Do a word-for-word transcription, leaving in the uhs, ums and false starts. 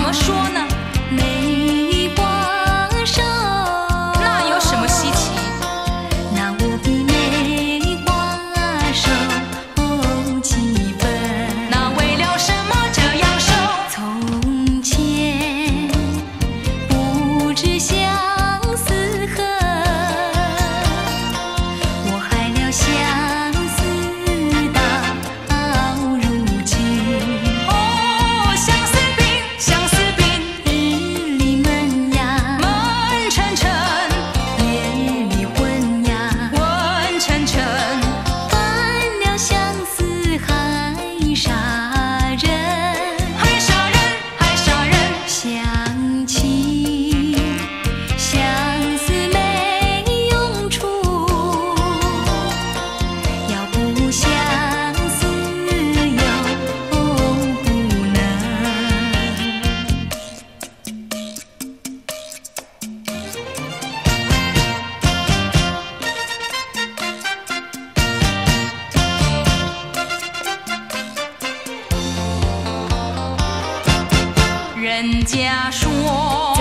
么说呢？ 梅花瘦， 那有什么稀奇？ 那我比梅花瘦几分？ 那为了什么这样瘦？ 从前不知相思恨，我害了相思到如今。 哦，相思病，相思病， 日里闷呀， 闷沉沉， 夜里昏呀， 昏沉沉。 犯了相思害杀人， 还杀人，还杀人。 想起相思没用处，要不相思又不能。 人家说